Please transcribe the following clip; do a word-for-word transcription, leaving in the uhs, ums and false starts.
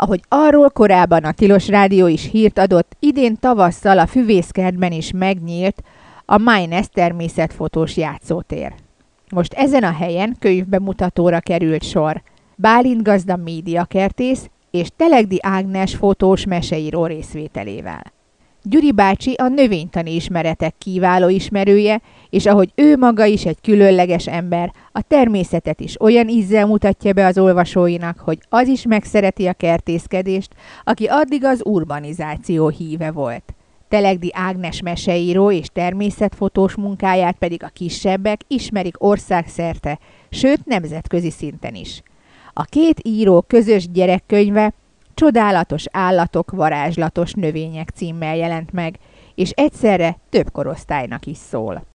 Ahogy arról korábban a Tilos Rádió is hírt adott, idén tavasszal a Füvészkertben is megnyílt a Májnesz természetfotós játszótér. Most ezen a helyen könyvbemutatóra került sor. Bálint gazda médiakertész és Telegdi Ágnes fotós meseíró részvételével. Gyuri bácsi a növénytani ismeretek kiváló ismerője, és ahogy ő maga is egy különleges ember, a természetet is olyan ízzel mutatja be az olvasóinak, hogy az is megszereti a kertészkedést, aki addig az urbanizáció híve volt. Telegdi Ágnes meseíró és természetfotós munkáját pedig a kisebbek ismerik országszerte, sőt nemzetközi szinten is. A két író közös gyerekkönyve Csodálatos állatok, varázslatos növények címmel jelent meg, és egyszerre több korosztálynak is szól.